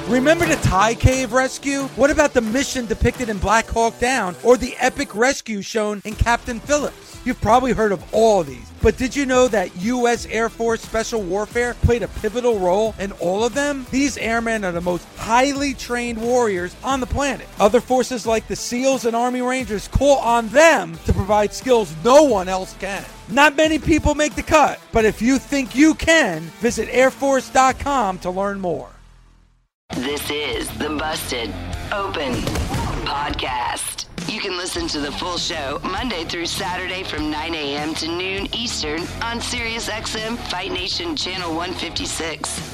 Remember the Thai cave rescue? What about the mission depicted in Black Hawk Down or the epic rescue shown in Captain Phillips? You've probably heard of all of these, but did you know that U.S. Air Force Special Warfare played a pivotal role in all of them? These airmen are the most highly trained warriors on the planet. Other forces like the SEALs and Army Rangers call on them to provide skills no one else can. Not many people make the cut, but if you think you can, visit airforce.com to learn more. This is the Busted Open Podcast. You can listen to the full show Monday through Saturday from 9 a.m. to noon Eastern on SiriusXM Fight Nation Channel 156.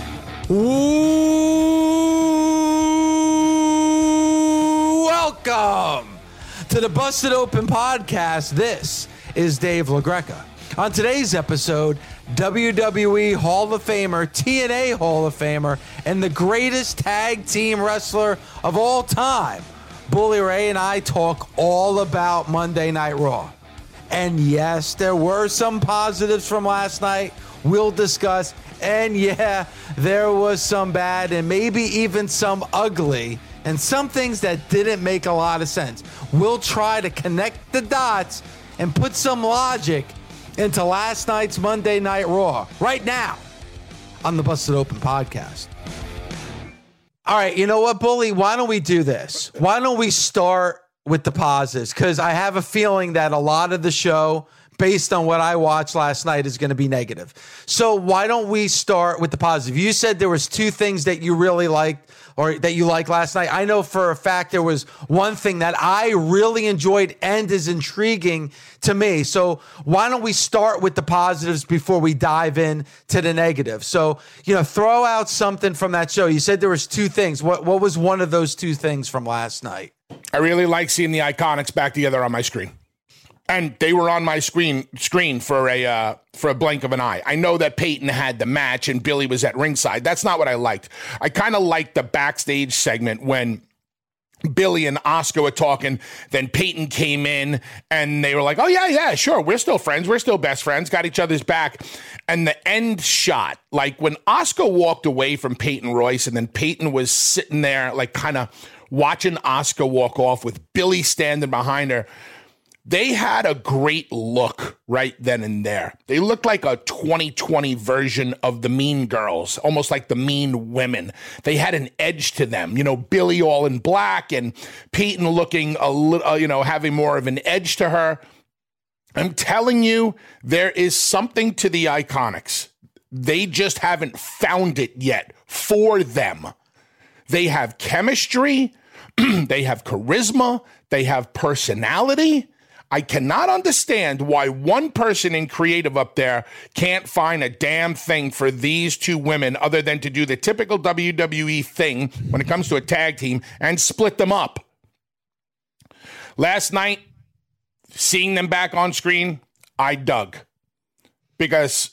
Welcome to the Busted Open Podcast. This is Dave LaGreca. On today's episode, WWE Hall of Famer, TNA Hall of Famer, and the greatest tag team wrestler of all time, Bully Ray, and I talk all about Monday Night Raw. And yes, there were some positives from last night we'll discuss. And yeah, there was some bad and maybe even some ugly and some things that didn't make a lot of sense. We'll try to connect the dots and put some logic into last night's Monday Night Raw right now on the Busted Open Podcast. All right, you know what, Bully? Why don't we do this? Why don't we start with the positives? Because I have a feeling that a lot of the show, based on what I watched last night, is going to be negative. So why don't we start with the positive? You said there was two things that you really liked or that you liked last night. I know for a fact there was one thing that I really enjoyed and is intriguing to me. So why don't we start with the positives before we dive in to the negative? So, throw out something from that show. You said there was two things. What was one of those two things from last night? I really like seeing the Iconics back together on my screen. And they were on my screen for a blink of an eye. I know that Peyton had the match and Billy was at ringside. That's not what I liked. I kind of liked the backstage segment when Billy and Oscar were talking. Then Peyton came in and they were like, oh, yeah, sure. We're still friends. We're still best friends. Got each other's back. And the end shot, like when Oscar walked away from Peyton Royce and then Peyton was sitting there like kind of watching Oscar walk off with Billy standing behind her. They had a great look right then and there. They looked like a 2020 version of the Mean Girls, almost like the Mean Women. They had an edge to them, Billy all in black and Peyton looking a little, having more of an edge to her. I'm telling you, there is something to the Iconics. They just haven't found it yet for them. They have chemistry. They have charisma. They have personality. I cannot understand why one person in creative up there can't find a damn thing for these two women other than to do the typical WWE thing when it comes to a tag team and split them up. Last night, seeing them back on screen, I dug because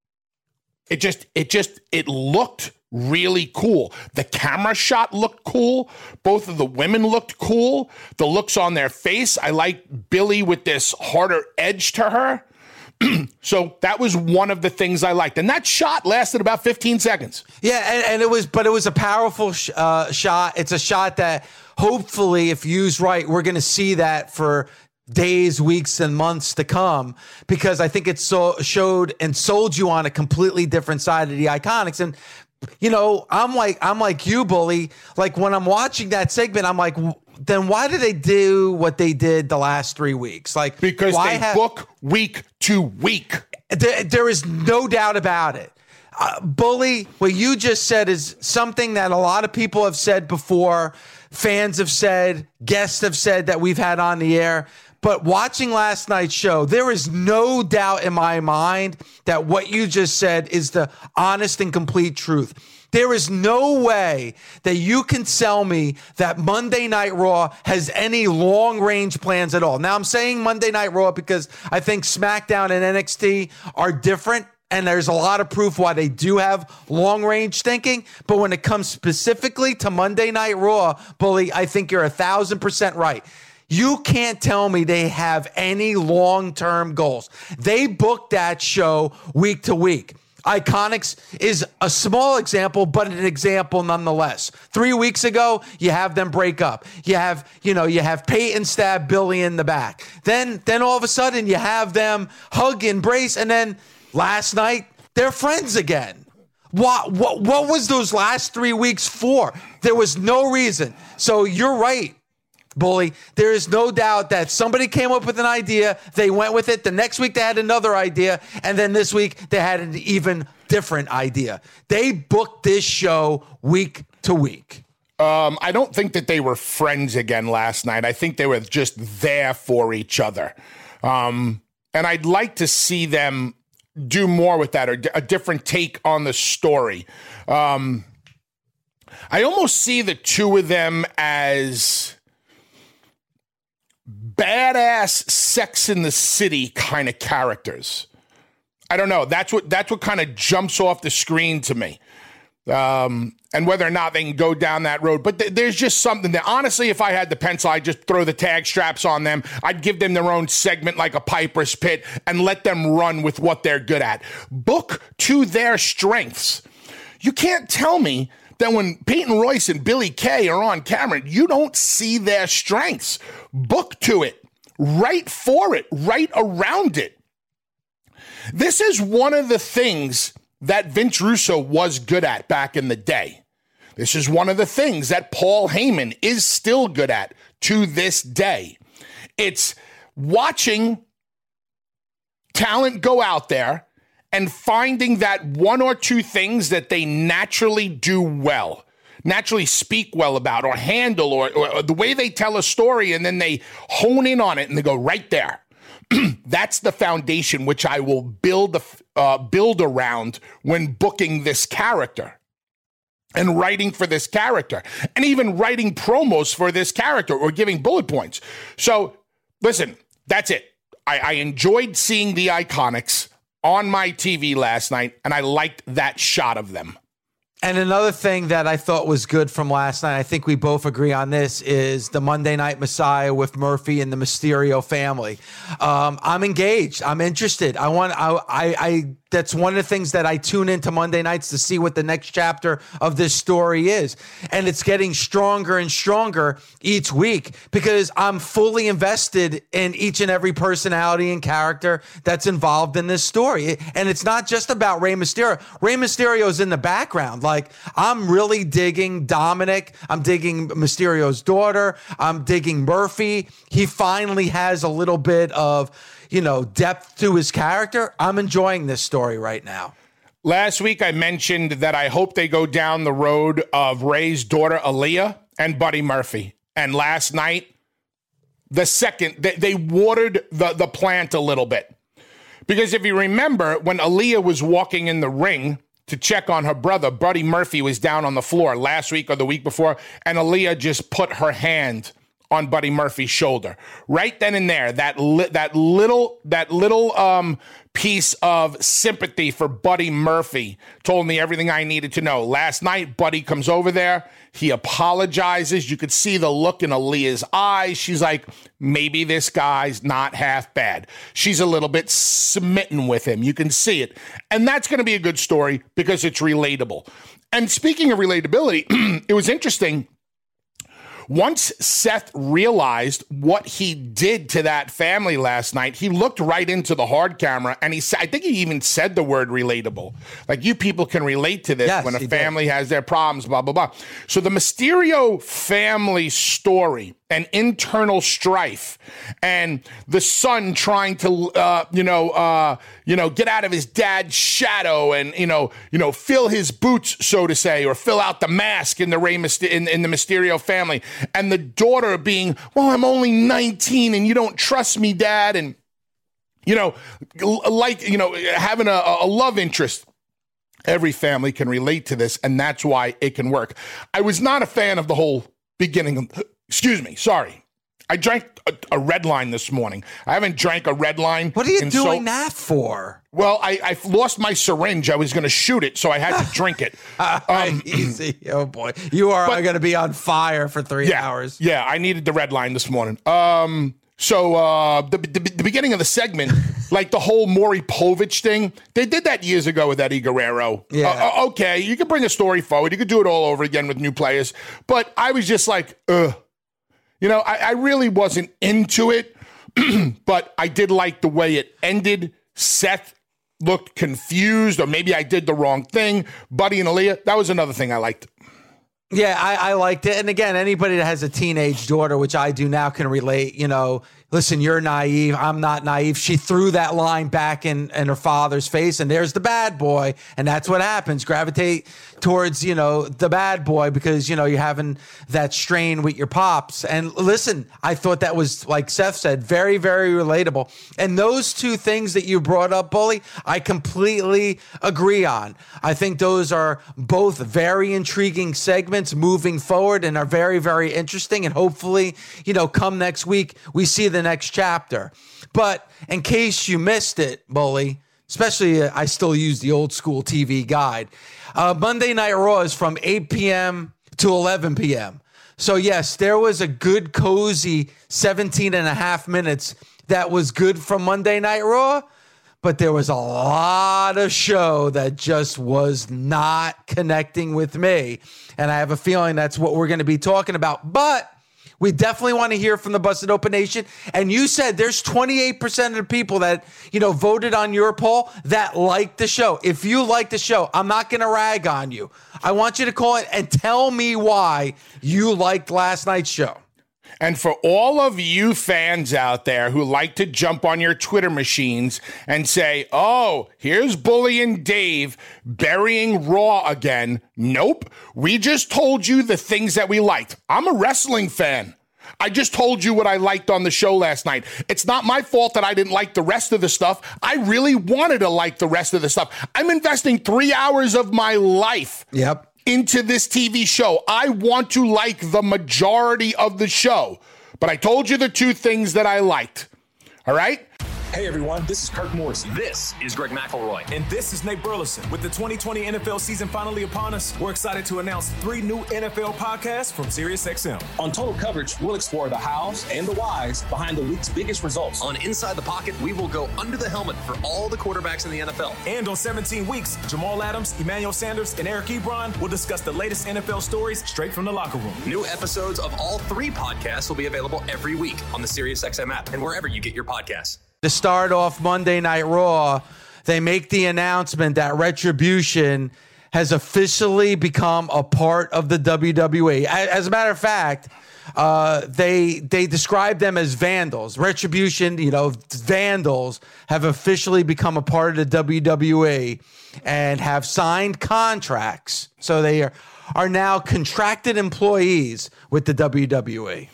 it looked really cool. The camera shot looked cool. Both of the women looked cool. The looks on their face. I liked Billy with this harder edge to her. So that was one of the things I liked. And that shot lasted about 15 seconds. Yeah, and it was a powerful shot. It's a shot that hopefully, if used right, we're going to see that for days, weeks, and months to come, because I think it showed and sold you on a completely different side of the Iconics. And I'm like you, Bully. Like when I'm watching that segment, I'm like, then why did they do what they did the last 3 weeks? Like because they book week to week. There is no doubt about it. Bully, what you just said is something that a lot of people have said before. Fans have said, guests have said that we've had on the air. But watching last night's show, there is no doubt in my mind that what you just said is the honest and complete truth. There is no way that you can sell me that Monday Night Raw has any long-range plans at all. Now, I'm saying Monday Night Raw because I think SmackDown and NXT are different, and there's a lot of proof why they do have long-range thinking. But when it comes specifically to Monday Night Raw, Bully, I think you're 1,000% right. You can't tell me they have any long-term goals. They booked that show week to week. Iconics is a small example, but an example nonetheless. 3 weeks ago, you have them break up. You have Peyton stab Billy in the back. Then all of a sudden you have them hug, embrace, and then last night they're friends again. What was those last 3 weeks for? There was no reason. So you're right, Bully. There is no doubt that somebody came up with an idea. They went with it. The next week they had another idea. And then this week they had an even different idea. They booked this show week to week. I don't think that they were friends again last night. I think they were just there for each other. And I'd like to see them do more with that, or a different take on the story. I almost see the two of them as badass Sex in the City kind of characters. I don't know. That's what kind of jumps off the screen to me. And whether or not they can go down that road. But there's just something that, honestly, if I had the pencil, I'd just throw the tag straps on them. I'd give them their own segment like a Piper's Pit and let them run with what they're good at. Book to their strengths. You can't tell me that when Peyton Royce and Billy Kay are on camera, you don't see their strengths. Book to it. Write for it. Write around it. This is one of the things that Vince Russo was good at back in the day. This is one of the things that Paul Heyman is still good at to this day. It's watching talent go out there and finding that one or two things that they naturally do well, naturally speak well about, or handle, or the way they tell a story, and then they hone in on it and they go right there. That's the foundation which I will build around when booking this character and writing for this character, and even writing promos for this character or giving bullet points. So listen, that's it. I enjoyed seeing the Iconics on my TV last night, and I liked that shot of them. And another thing that I thought was good from last night, I think we both agree on this, is the Monday Night Messiah with Murphy and the Mysterio family. I'm engaged. I'm interested. That's one of the things that I tune into Monday nights to see what the next chapter of this story is. And it's getting stronger and stronger each week because I'm fully invested in each and every personality and character that's involved in this story. And it's not just about Rey Mysterio. Rey Mysterio's in the background. Like, I'm really digging Dominic. I'm digging Mysterio's daughter. I'm digging Murphy. He finally has a little bit of, depth to his character. I'm enjoying this story right now. Last week, I mentioned that I hope they go down the road of Ray's daughter, Aaliyah, and Buddy Murphy. And last night, they watered the plant a little bit. Because if you remember, when Aaliyah was walking in the ring to check on her brother, Buddy Murphy was down on the floor last week or the week before, and Aaliyah just put her hand on Buddy Murphy's shoulder. Right then and there, that little piece of sympathy for Buddy Murphy told me everything I needed to know. Last night, Buddy comes over there. He apologizes. You could see the look in Aaliyah's eyes. She's like, maybe this guy's not half bad. She's a little bit smitten with him. You can see it. And that's going to be a good story because it's relatable. And speaking of relatability, it was interesting. Once Seth realized what he did to that family last night, he looked right into the hard camera and I think he even said the word relatable. Like, you people can relate to this when a family has their problems, blah, blah, blah. So the Mysterio family story and internal strife and the son trying to, get out of his dad's shadow and, fill his boots, so to say, or fill out the mask in the in the Mysterio family. And the daughter being, well, I'm only 19 and you don't trust me, Dad. And, having a love interest. Every family can relate to this, and that's why it can work. I was not a fan of the whole beginning. Excuse me. Sorry. I drank a Red Line this morning. I haven't drank a Red Line. What are you doing that for? Well, I lost my syringe. I was going to shoot it, so I had to drink it. Easy. Oh, boy. You are going to be on fire for 3 hours. Yeah, I needed the Red Line this morning. So the beginning of the segment, Like the whole Maury Povich thing. They did that years ago with Eddie Guerrero. Yeah. Okay, you could bring a story forward. You could do it all over again with new players. But I was just like, ugh. You know, I really wasn't into it. But I did like the way it ended. Seth looked confused, or maybe I did the wrong thing. Buddy and Aaliyah, that was another thing I liked. Yeah, I liked it. And again, anybody that has a teenage daughter, which I do now, can relate. You know, listen, you're naive. I'm not naive. She threw that line back in her father's face, and there's the bad boy. And that's what happens. Gravitate towards, you know, the bad boy because, you know, you're having that strain with your pops. And listen, I thought that was, like Seth said, very, very relatable. And those two things that you brought up, Bully, I completely agree on. I think those are both very intriguing segments moving forward and are very, very interesting. And hopefully, you know, come next week, we see the next chapter. But in case you missed it, Bully, especially I still use the old school TV guide. Monday Night Raw is from 8 p.m. to 11 p.m. So yes, there was a good cozy 17 and a half minutes that was good from Monday Night Raw. But there was a lot of show that just was not connecting with me. And I have a feeling that's what we're going to be talking about. But we definitely want to hear from the Busted Open Nation. And you said there's 28% of the people that, you know, voted on your poll that liked the show. If you like the show, I'm not going to rag on you. I want you to call it and tell me why you liked last night's show. And for all of you fans out there who like to jump on your Twitter machines and say, oh, here's Bully and Dave burying Raw again. Nope. We just told you the things that we liked. I'm a wrestling fan. I just told you what I liked on the show last night. It's not my fault that I didn't like the rest of the stuff. I really wanted to like the rest of the stuff. I'm investing 3 hours of my life. Yep. Into this TV show. I want to like the majority of the show, but I told you the two things that I liked. All right? Hey everyone, this is Kirk Morrison. This is Greg McElroy. And this is Nate Burleson. With the 2020 NFL season finally upon us, we're excited to announce 3 new NFL podcasts from SiriusXM. On Total Coverage, we'll explore the hows and the whys behind the week's biggest results. On Inside the Pocket, we will go under the helmet for all the quarterbacks in the NFL. And on 17 Weeks, Jamal Adams, Emmanuel Sanders, and Eric Ebron will discuss the latest NFL stories straight from the locker room. New episodes of all 3 podcasts will be available every week on the SiriusXM app and wherever you get your podcasts. To start off Monday Night Raw, they make the announcement that Retribution has officially become a part of the WWE. As a matter of fact, they describe them as vandals. Retribution, you know, vandals have officially become a part of the WWE and have signed contracts. So they are now contracted employees with the WWE.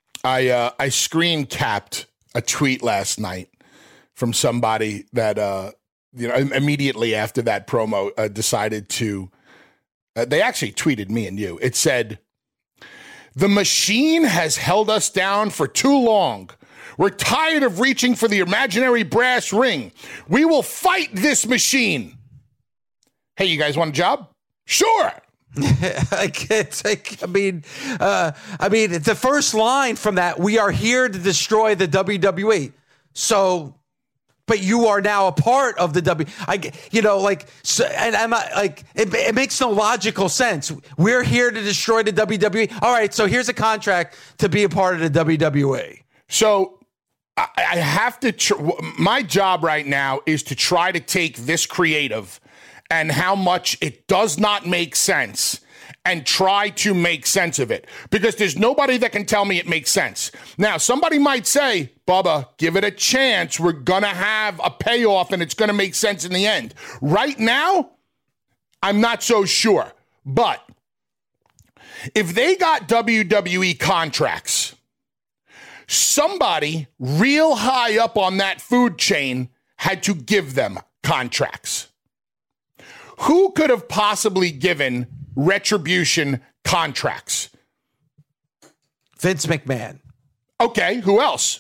I screen capped a tweet last night from somebody that, immediately after that promo decided to, they actually tweeted me and you. It said, the machine has held us down for too long. We're tired of reaching for the imaginary brass ring. We will fight this machine. Hey, you guys want a job? Sure. The first line from that, we are here to destroy the WWE. So, but you are now a part of the and I'm not like, it makes no logical sense. We're here to destroy the WWE. All right, so here's a contract to be a part of the WWE. So I have to, my job right now is to try to take this creative and how much it does not make sense and try to make sense of it, because there's nobody that can tell me it makes sense. Now, somebody might say, Bubba, give it a chance. We're going to have a payoff and it's going to make sense in the end. Right now, I'm not so sure. But if they got WWE contracts, somebody real high up on that food chain had to give them contracts. Who could have possibly given Retribution contracts? Vince McMahon. Okay, who else?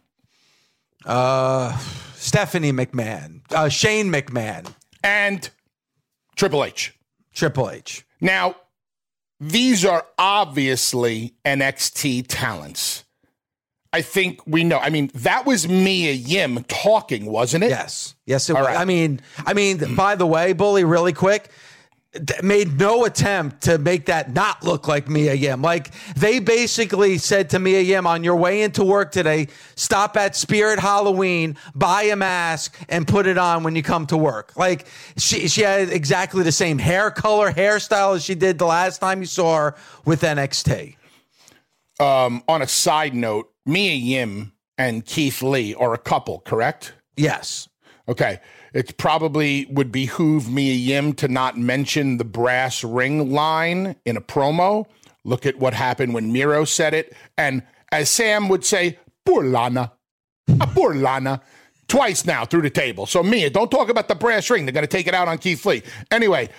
Stephanie McMahon. Shane McMahon. And Triple H. Triple H. Now, these are obviously NXT talents. I think we know. I mean, that was Mia Yim talking, wasn't it? Yes, it was. Right. I mean, by the way, Bully, really quick, made no attempt to make that not look like Mia Yim. Like, they basically said to Mia Yim, on your way into work today, stop at Spirit Halloween, buy a mask, and put it on when you come to work. Like, she had exactly the same hair color, hairstyle as she did the last time you saw her with NXT. On a side note, Mia Yim and Keith Lee are a couple, correct? Yes. Okay. It probably would behoove Mia Yim to not mention the brass ring line in a promo. Look at what happened when Miro said it. And as Sam would say, poor Lana. Poor Lana. Twice now through the table. So Mia, don't talk about the brass ring. They're going to take it out on Keith Lee. Anyway,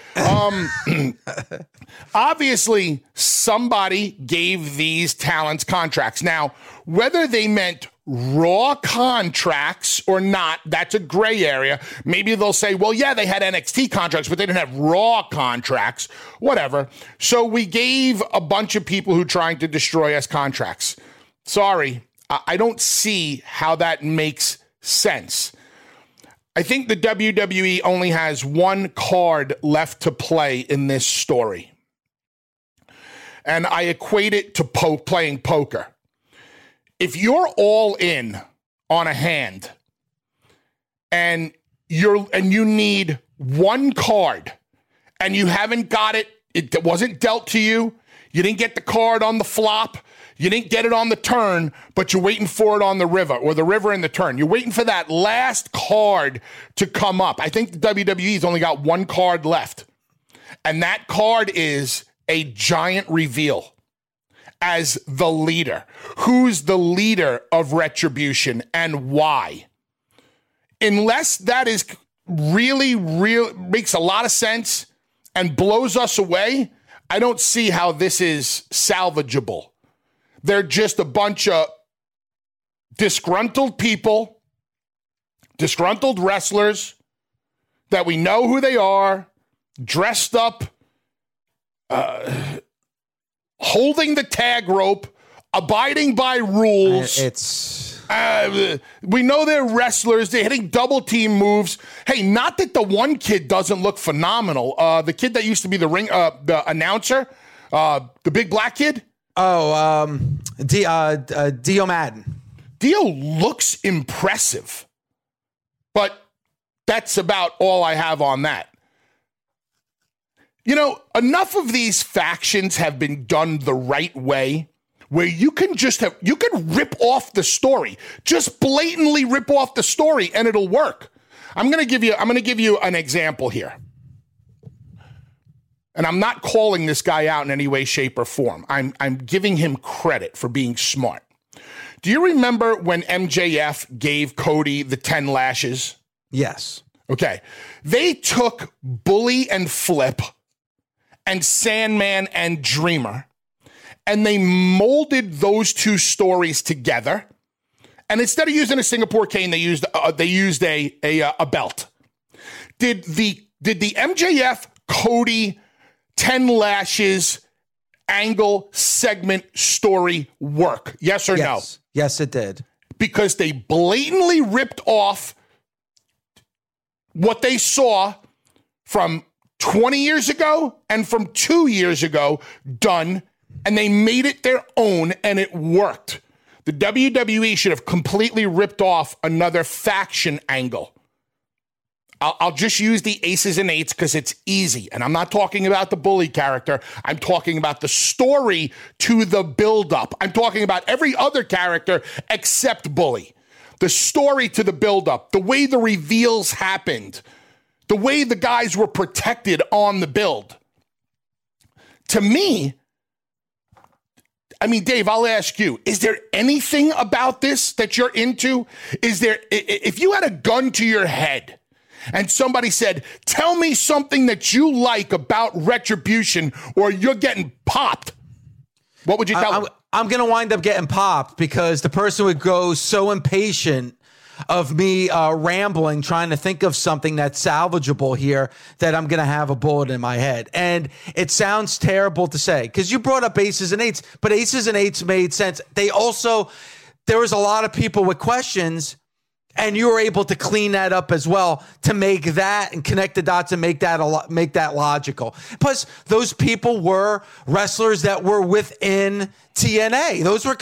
obviously somebody gave these talents contracts. Now, whether they meant Raw contracts or not, that's a gray area. Maybe they'll say, well, yeah, they had NXT contracts, but they didn't have Raw contracts. Whatever. So we gave a bunch of people who are trying to destroy us contracts. Sorry, I don't see how that makes sense. I think the WWE only has one card left to play in this story. And I equate it to playing poker. If you're all in on a hand and you need one card and you haven't got it, it wasn't dealt to you, you didn't get the card on the flop, you didn't get it on the turn, but you're waiting for it on the river or the river in the turn. You're waiting for that last card to come up. I think the WWE's only got one card left. And that card is a giant reveal as the leader. Who's the leader of Retribution and why? Unless that is really makes a lot of sense and blows us away, I don't see how this is salvageable. They're just a bunch of disgruntled people, disgruntled wrestlers that we know who they are, dressed up, holding the tag rope, abiding by rules. We know they're wrestlers. They're hitting double team moves. Hey, not that the one kid doesn't look phenomenal. The kid that used to be the announcer, the big black kid. Dio Madden. Dio looks impressive, but that's about all I have on that. You know, enough of these factions have been done the right way where you can rip off the story. Just blatantly rip off the story and it'll work. I'm going to give you an example here. And I'm not calling this guy out in any way, shape, or form. I'm giving him credit for being smart. Do you remember when MJF gave Cody the 10 lashes? Yes. Okay. They took Bully and Flip and Sandman and Dreamer, and they molded those two stories together. And instead of using a Singapore cane, they used a belt. Did the MJF Cody 10 lashes angle segment story work? Yes or no? Yes, it did. Because they blatantly ripped off what they saw from 20 years ago and from 2 years ago done, and they made it their own, and it worked. The WWE should have completely ripped off another faction angle. I'll just use the aces and eights because it's easy. And I'm not talking about the Bully character. I'm talking about the story to the buildup. I'm talking about every other character except Bully. The story to the buildup, the way the reveals happened, the way the guys were protected on the build. To me, I mean, Dave, I'll ask you, is there anything about this that you're into? If you had a gun to your head, and somebody said, tell me something that you like about Retribution or you're getting popped, what would you tell them? I'm going to wind up getting popped because the person would go so impatient of me rambling, trying to think of something that's salvageable here, that I'm going to have a bullet in my head. And it sounds terrible to say because you brought up aces and eights, but aces and eights made sense. They also... there was a lot of people with questions, and you were able to clean that up as well to make that and connect the dots and make that logical. Plus, those people were wrestlers that were within TNA. Those were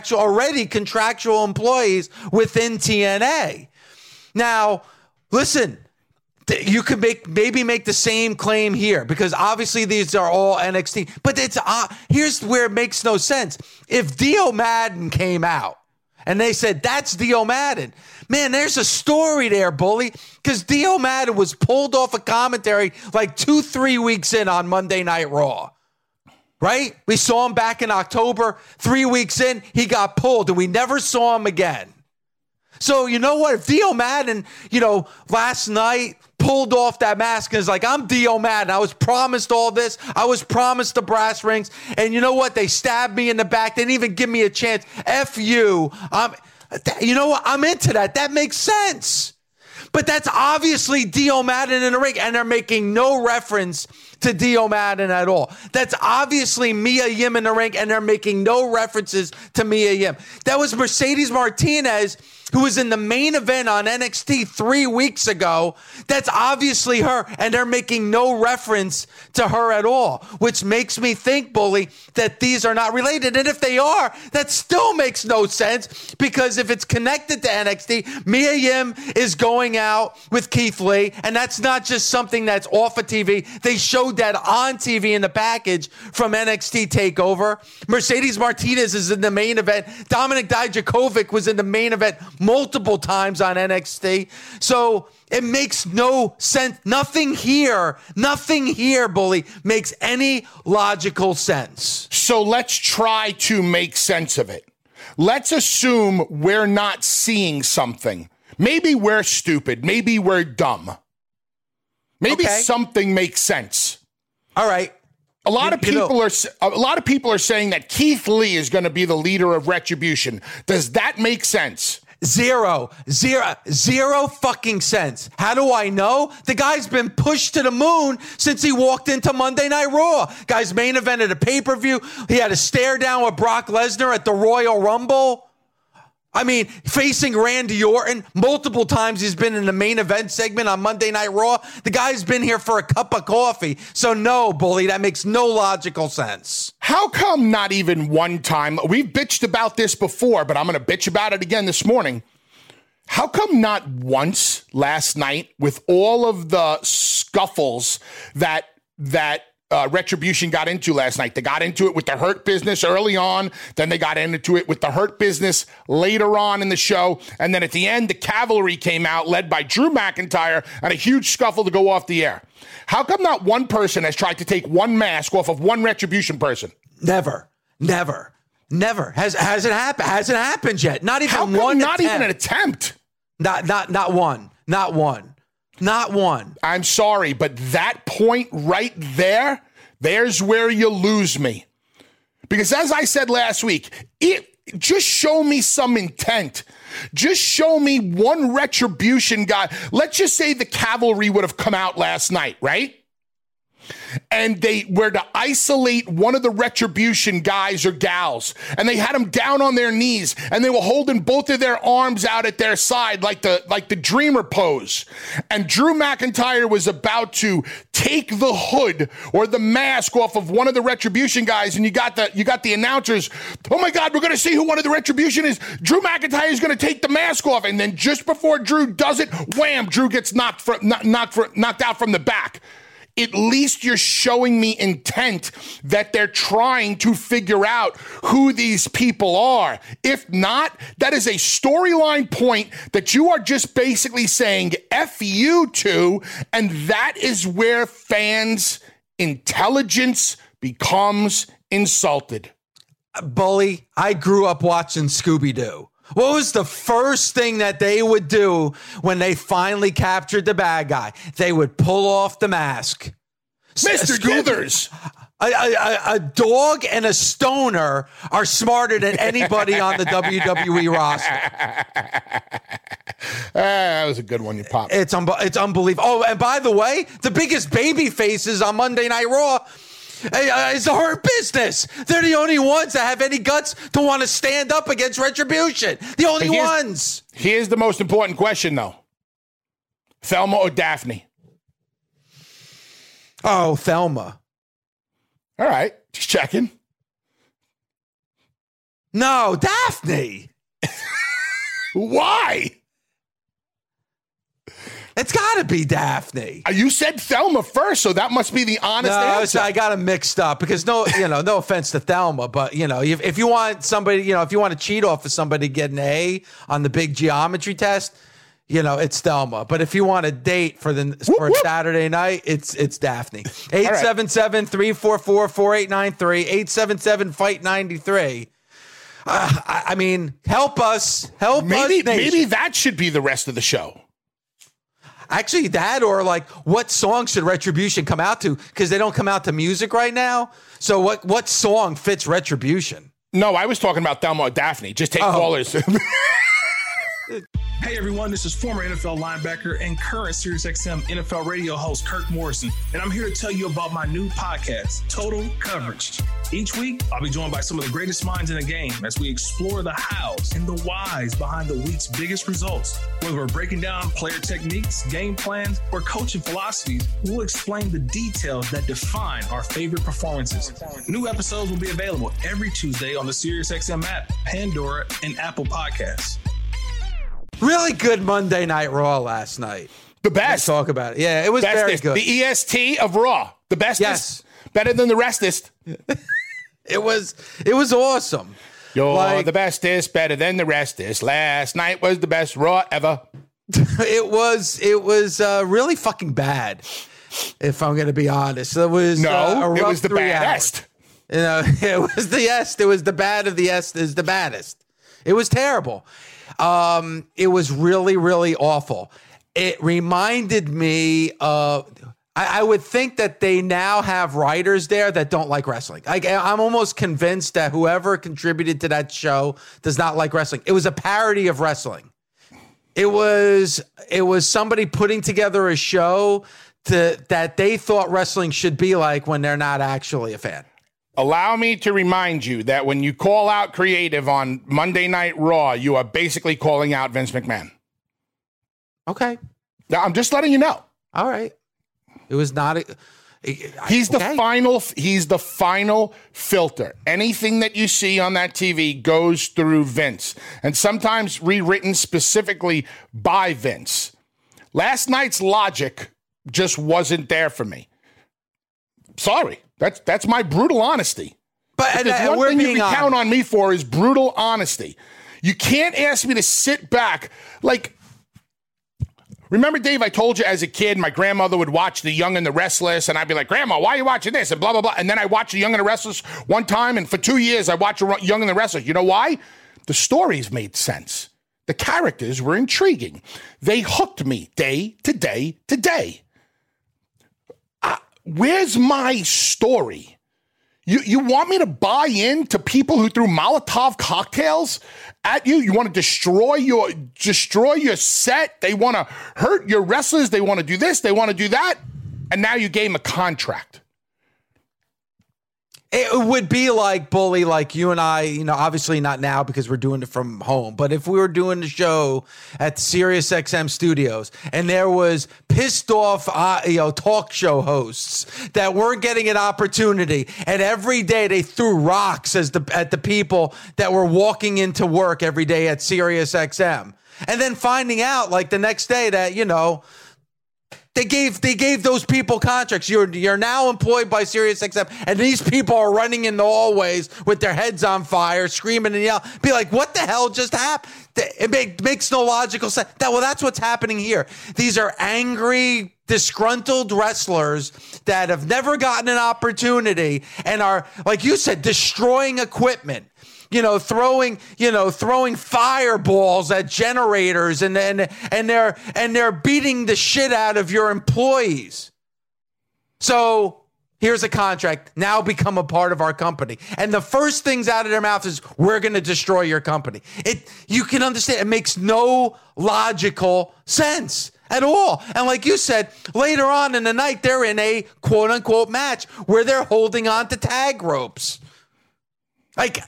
contractual employees within TNA. Now, listen, you could maybe make the same claim here because obviously these are all NXT. But here's where it makes no sense. If Dio Madden came out and they said, that's Dio Madden, man, there's a story there, Bully, because Dio Madden was pulled off a commentary like 2-3 weeks in on Monday Night Raw. Right? We saw him back in October. 3 weeks in, he got pulled, and we never saw him again. So, you know what? If Dio Madden, last night pulled off that mask and is like, I'm Dio Madden. I was promised all this. I was promised the brass rings. And you know what? They stabbed me in the back. They didn't even give me a chance. F you. You know what? I'm into that. That makes sense. But that's obviously Dio Madden in the ring, and they're making no reference to Dio Madden at all. That's obviously Mia Yim in the ring, and they're making no references to Mia Yim. That was Mercedes Martinez, who was in the main event on NXT 3 weeks ago. That's obviously her, and they're making no reference to her at all, which makes me think, Bully, that these are not related. And if they are, that still makes no sense, because if it's connected to NXT, Mia Yim is going out with Keith Lee, and that's not just something that's off of TV. They showed that on TV in the package from NXT TakeOver. Mercedes Martinez is in the main event. Dominik Dijakovic was in the main event multiple times on NXT. So it makes no sense. Nothing here, Bully, makes any logical sense. So let's try to make sense of it. Let's assume we're not seeing something. Maybe we're stupid. Maybe we're dumb. Maybe something makes sense. All right. A lot of people are saying that Keith Lee is going to be the leader of Retribution. Does that make sense? Zero fucking sense. How do I know? The guy's been pushed to the moon since he walked into Monday Night Raw. Guy's main event at a pay-per-view. He had a stare down with Brock Lesnar at the Royal Rumble. I mean, facing Randy Orton multiple times. He's been in the main event segment on Monday Night Raw. The guy's been here for a cup of coffee. So no, Bully, that makes no logical sense. How come not even one time? We've bitched about this before, but I'm going to bitch about it again this morning. How come not once last night, with all of the scuffles that Retribution got into last night? They got into it with the Hurt Business early on, then they got into it with the Hurt Business later on in the show, and then at the end, the Cavalry came out, led by Drew McIntyre, and a huge scuffle to go off the air. How come not one person has tried to take one mask off of one Retribution person? Never. Hasn't happened yet. Not even How come one. Not attempt. even an attempt. Not one. I'm sorry, but that point right there's where you lose me. Because as I said last week, just show me some intent. Just show me one Retribution guy. Let's just say the Cavalry would have come out last night, right? And they were to isolate one of the Retribution guys or gals, and they had them down on their knees, and they were holding both of their arms out at their side like the Dreamer pose. And Drew McIntyre was about to take the hood or the mask off of one of the Retribution guys, and you got the announcers, oh my God, we're going to see who one of the Retribution is. Drew McIntyre is going to take the mask off, and then just before Drew does it, wham, Drew gets knocked out from the back. At least you're showing me intent that they're trying to figure out who these people are. If not, that is a storyline point that you are just basically saying F you to, and that is where fans' intelligence becomes insulted. Bully, I grew up watching Scooby-Doo. What was the first thing that they would do when they finally captured the bad guy? They would pull off the mask. Mr. Guthers. A dog and a stoner are smarter than anybody on the WWE roster. That was a good one you popped. It's unbelievable. Oh, and by the way, the biggest baby faces on Monday Night Raw, It's a hurt business. They're the only ones that have any guts to want to stand up against retribution. The only ones. Here's the most important question, though. Thelma or Daphne? Oh, Thelma. All right, just checking. No, Daphne. Why? It's got to be Daphne. You said Thelma first, so that must be the honest answer. No, I got them mixed up because no offense to Thelma, but if you want somebody, if you want to cheat off of somebody getting an A on the big geometry test, it's Thelma. But if you want a date for Saturday night, it's Daphne. 877-344-4893, 877-FIGHT-93. I mean, help us. Maybe that should be the rest of the show. Actually, that or like, what song should Retribution come out to? Because they don't come out to music right now. So what song fits Retribution? No, I was talking about Thelma or Daphne. Just take callers. Hey everyone, this is former NFL linebacker and current SiriusXM NFL radio host Kirk Morrison, and I'm here to tell you about my new podcast, Total Coverage. Each week, I'll be joined by some of the greatest minds in the game as we explore the hows and the whys behind the week's biggest results. Whether we're breaking down player techniques, game plans, or coaching philosophies, we'll explain the details that define our favorite performances. New episodes will be available every Tuesday on the SiriusXM app, Pandora, and Apple Podcasts. Really good Monday Night Raw last night. The best. Let's talk about it. Yeah, it was very good. The EST of Raw. The bestest. Yes. Better than the restest. It was awesome. You're the bestest, better than the restest. Last night was the best Raw ever. It was really fucking bad, if I'm going to be honest. It was it was the baddest. It was the est. It was the bad of the est is the baddest. It was terrible. It was really, really awful. It reminded me of, I would think that they now have writers there that don't like wrestling. I'm almost convinced that whoever contributed to that show does not like wrestling. It was a parody of wrestling. It was somebody putting together a show that they thought wrestling should be like when they're not actually a fan. Allow me to remind you that when you call out creative on Monday Night Raw, you are basically calling out Vince McMahon. Okay. Now, I'm just letting you know. All right. It was not he's the final filter. Anything that you see on that TV goes through Vince, and sometimes rewritten specifically by Vince. Last night's logic just wasn't there for me. Sorry. That's my brutal honesty. But there's one thing you can count on me for is brutal honesty. You can't ask me to sit back. Like, remember, Dave, I told you as a kid, my grandmother would watch The Young and the Restless, and I'd be like, Grandma, why are you watching this? And blah, blah, blah. And then I watched The Young and the Restless one time, and for 2 years, I watched The Young and the Restless. You know why? The stories made sense. The characters were intriguing. They hooked me day to day to day. Where's my story? You want me to buy into people who threw Molotov cocktails at you? You want to destroy your set? They want to hurt your wrestlers. They want to do this. They want to do that. And now you gave them a contract. It would be like, Bully, like you and I, obviously not now because we're doing it from home, but if we were doing the show at SiriusXM studios and there was pissed off, talk show hosts that weren't getting an opportunity, and every day they threw rocks at the people that were walking into work every day at SiriusXM, and then finding out like the next day that, They gave those people contracts. You're now employed by SiriusXM, and these people are running in the hallways with their heads on fire, screaming and yelling. Be like, what the hell just happened? It makes no logical sense. That's what's happening here. These are angry, disgruntled wrestlers that have never gotten an opportunity and are, like you said, destroying equipment. Throwing fireballs at generators and they're beating the shit out of your employees. So here's a contract. Now become a part of our company. And the first things out of their mouth is, we're going to destroy your company. You can understand. It makes no logical sense at all. And like you said, later on in the night, they're in a quote-unquote match where they're holding on to tag ropes. Like,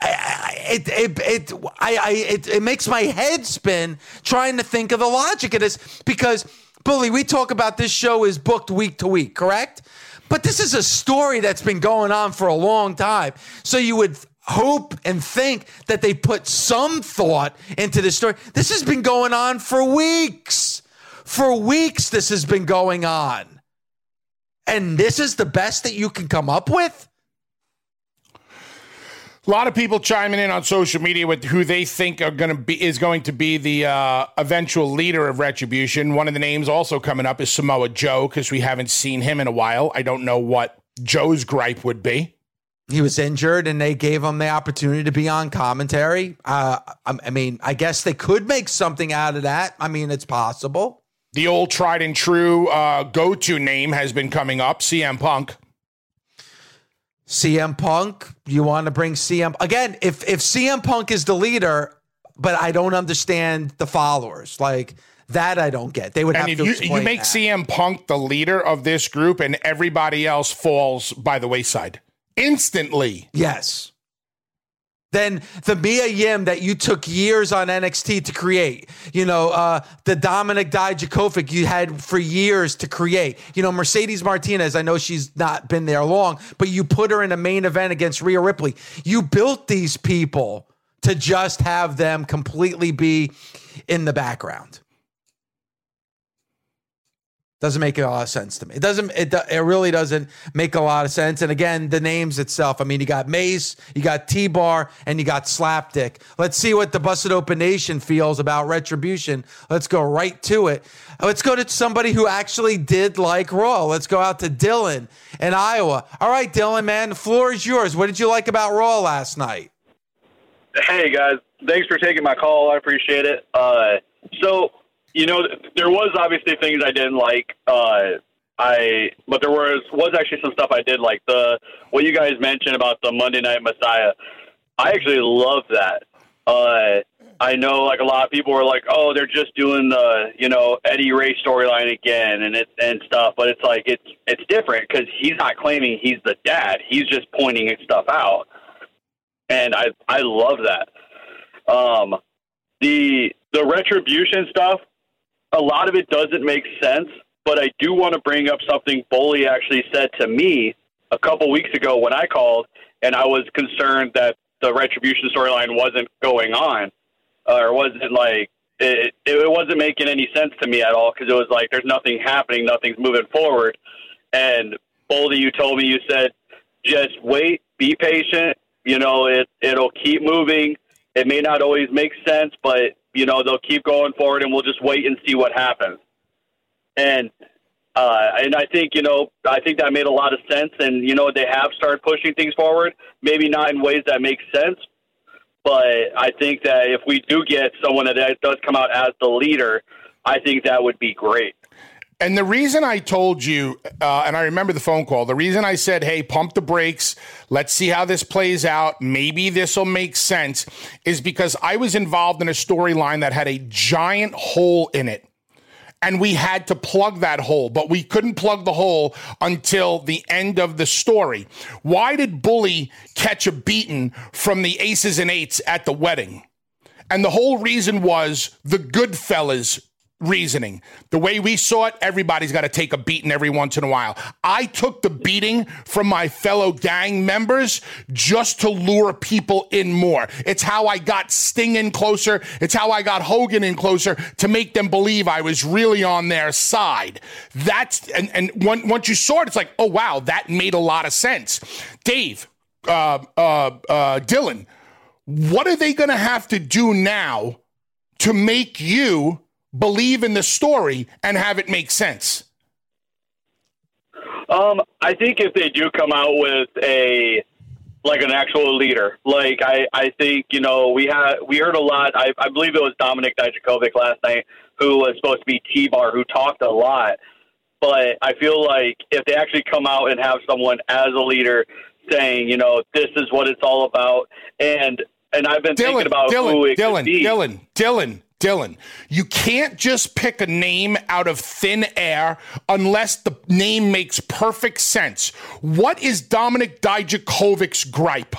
it makes my head spin trying to think of the logic of this, because, Bully, we talk about this show is booked week to week, correct? But this is a story that's been going on for a long time. So you would hope and think that they put some thought into this story. This has been going on for weeks. For weeks, this has been going on. And this is the best that you can come up with? A lot of people chiming in on social media with who they think is going to be the eventual leader of Retribution. One of the names also coming up is Samoa Joe, because we haven't seen him in a while. I don't know what Joe's gripe would be. He was injured, and they gave him the opportunity to be on commentary. I mean, I guess they could make something out of that. I mean, it's possible. The old tried and true go-to name has been coming up, CM Punk. CM Punk, you want to bring CM... Again, if CM Punk is the leader, but I don't understand the followers. Like, that I don't get. They would have to explain you make that. CM Punk the leader of this group, and everybody else falls by the wayside. Instantly. Yes. Then the Mia Yim that you took years on NXT to create, the Dominic Dijakovic you had for years to create, Mercedes Martinez, I know she's not been there long, but you put her in a main event against Rhea Ripley. You built these people to just have them completely be in the background. Doesn't make a lot of sense to me. It really doesn't make a lot of sense. And again, the names itself. I mean, you got Mace, you got T-Bar, and you got Slapdick. Let's see what the Busted Open Nation feels about Retribution. Let's go right to it. Let's go to somebody who actually did like Raw. Let's go out to Dylan in Iowa. All right, Dylan, man, the floor is yours. What did you like about Raw last night? Hey, guys. Thanks for taking my call. I appreciate it. There was obviously things I didn't like. But there was actually some stuff I did like. What you guys mentioned about the Monday Night Messiah, I actually love that. I know like a lot of people were like, oh, they're just doing the Eddie Ray storyline again and stuff. But it's like it's different because he's not claiming he's the dad. He's just pointing stuff out, and I love that. The Retribution stuff, a lot of it doesn't make sense, but I do want to bring up something Bully actually said to me a couple weeks ago when I called, and I was concerned that the Retribution storyline wasn't going on, or wasn't like, it wasn't making any sense to me at all, because it was like, there's nothing happening, nothing's moving forward. And Bully, you told me, you said, just wait, be patient, it'll keep moving. It may not always make sense, but they'll keep going forward, and we'll just wait and see what happens. And I think, I think that made a lot of sense. And, they have started pushing things forward, maybe not in ways that make sense. But I think that if we do get someone that does come out as the leader, I think that would be great. And the reason I told you, and I remember the phone call, the reason I said, hey, pump the brakes, let's see how this plays out, maybe this will make sense, is because I was involved in a storyline that had a giant hole in it. And we had to plug that hole, but we couldn't plug the hole until the end of the story. Why did Bully catch a beating from the Aces and Eights at the wedding? And the whole reason was the Goodfellas reasoning. The way we saw it, everybody's got to take a beating every once in a while. I took the beating from my fellow gang members just to lure people in more. It's how I got Sting in closer. It's how I got Hogan in closer, to make them believe I was really on their side. Once you saw it, it's like, oh wow, that made a lot of sense. Dave, Dylan, what are they going to have to do now to make you believe in the story and have it make sense? I think if they do come out with an actual leader, like I think, we heard a lot. I believe it was Dominic Dijakovic last night, who was supposed to be T-Bar, who talked a lot. But I feel like if they actually come out and have someone as a leader saying, this is what it's all about. And I've been thinking about who it could be. Dylan, you can't just pick a name out of thin air unless the name makes perfect sense. What is Dominik Dijakovic's gripe?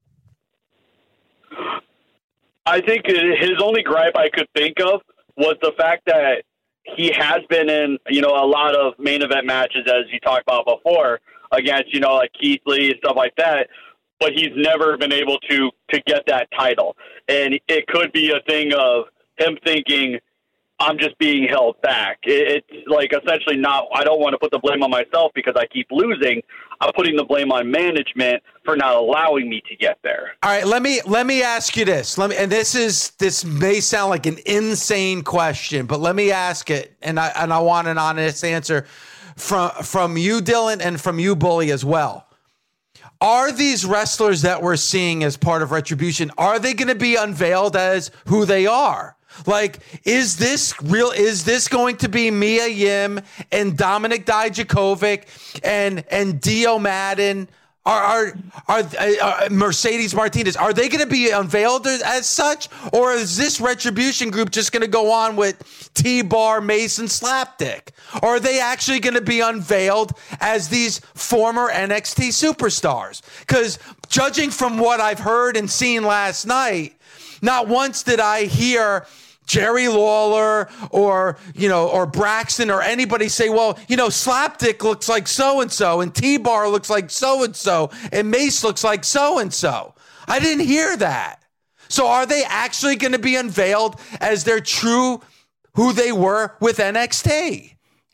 I think his only gripe I could think of was the fact that he has been in, a lot of main event matches, as you talked about before, against, like Keith Lee and stuff like that, but he's never been able to get that title. And it could be a thing of him thinking, I'm just being held back. It's like essentially not, I don't want to put the blame on myself because I keep losing. I'm putting the blame on management for not allowing me to get there. All right, let me ask you this. This may sound like an insane question, but let me ask it, and I want an honest answer from you, Dylan, and from you, Bully, as well. Are these wrestlers that we're seeing as part of Retribution, are they going to be unveiled as who they are? Like, is this real? Is this going to be Mia Yim and Dominik Dijakovic and Dio Madden? Are Mercedes Martinez? Are they going to be unveiled as such, or is this Retribution group just going to go on with T-Bar, Mason, Slapdick? Or are they actually going to be unveiled as these former NXT superstars? Because judging from what I've heard and seen last night, not once did I hear Jerry Lawler or Braxton or anybody say, well, Slapdick looks like so-and-so and T-Bar looks like so-and-so and Mace looks like so-and-so. I didn't hear that. So are they actually going to be unveiled as their true who they were with NXT?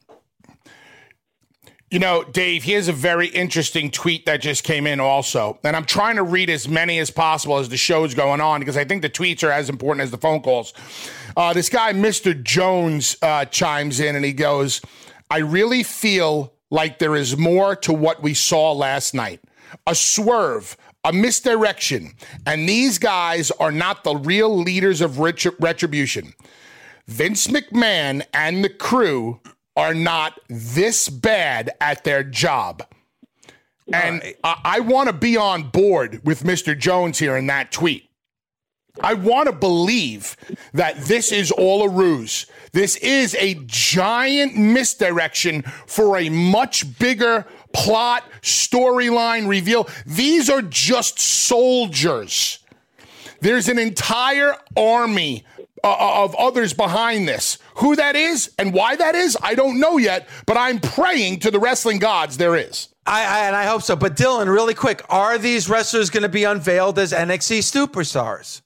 Dave, here's a very interesting tweet that just came in also. And I'm trying to read as many as possible as the show's going on because I think the tweets are as important as the phone calls. This guy, Mr. Jones, chimes in and he goes, I really feel like there is more to what we saw last night. A swerve, a misdirection, and these guys are not the real leaders of Retribution. Vince McMahon and the crew are not this bad at their job. And right. I want to be on board with Mr. Jones here in that tweet. I want to believe that this is all a ruse. This is a giant misdirection for a much bigger plot, storyline reveal. These are just soldiers. There's an entire army of others behind this. Who that is and why that is, I don't know yet, but I'm praying to the wrestling gods there is. I hope so. But Dylan, really quick, are these wrestlers going to be unveiled as NXT superstars?